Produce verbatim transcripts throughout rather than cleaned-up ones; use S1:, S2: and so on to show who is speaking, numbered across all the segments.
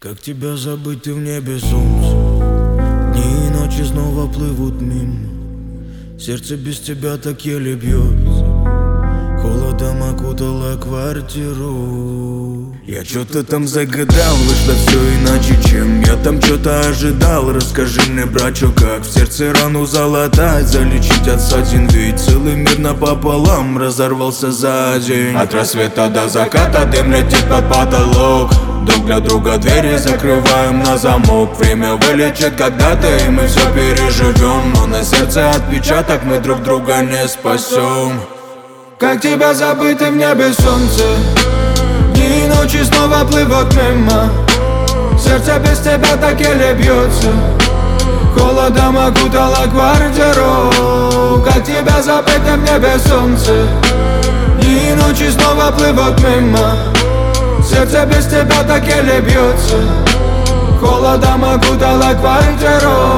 S1: Как тебя забыть, ты в небе солнце. Дни и ночи снова плывут мимо. Сердце без тебя так еле бьется. Холодом окутала квартиру. Я чё-то там загадал, вышло все иначе, чем я там чё-то ожидал. Расскажи мне, брачок, как в сердце рану залатать, залечить от ссадин, ведь целый мир напополам разорвался за день. От рассвета до заката дым летит под потолок. Друг для друга двери закрываем на замок. Время вылечит когда-то, и мы все переживем, но на сердце отпечаток мы друг друга не спасем. Как тебя забыть, ты в небе солнце. Дни и ночи снова плывут мимо. Сердце без тебя так еле бьется. Холодом окутала квартиру. Как тебя забыть, ты в небе солнце. Дни и ночи снова плывут мимо. Сердце без тебя так еле бьется. Холодом окутала квартиру.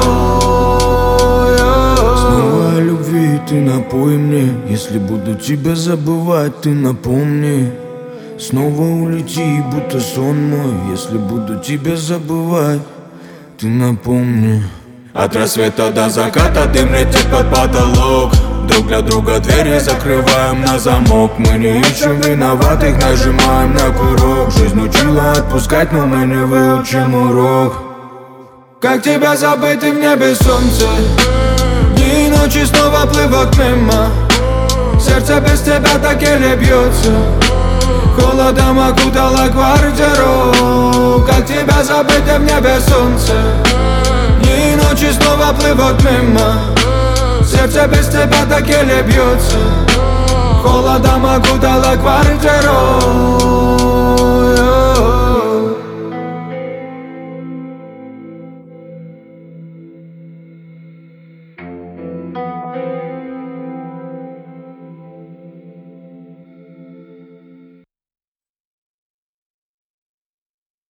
S1: Снова о любви ты напой мне. Если буду тебя забывать, ты напомни. Снова улети, будто сон мой. Если буду тебя забывать, ты напомни. От рассвета до заката дым летит под потолок. Друг для друга двери закрываем на замок. Мы не ищем виноватых, нажимаем на курок. Жизнь учила отпускать, но мы не выучим урок. Как тебя забыть, ты в небе солнце. Дни и ночи снова плывут мимо. Сердце без тебя так еле бьется. Холодом окутала квартиру. Как тебя забыть, ты в небе солнце. Дни и ночи снова плывут мимо. Сердце без тебя так еле бьется. Холодом окутала квартиру.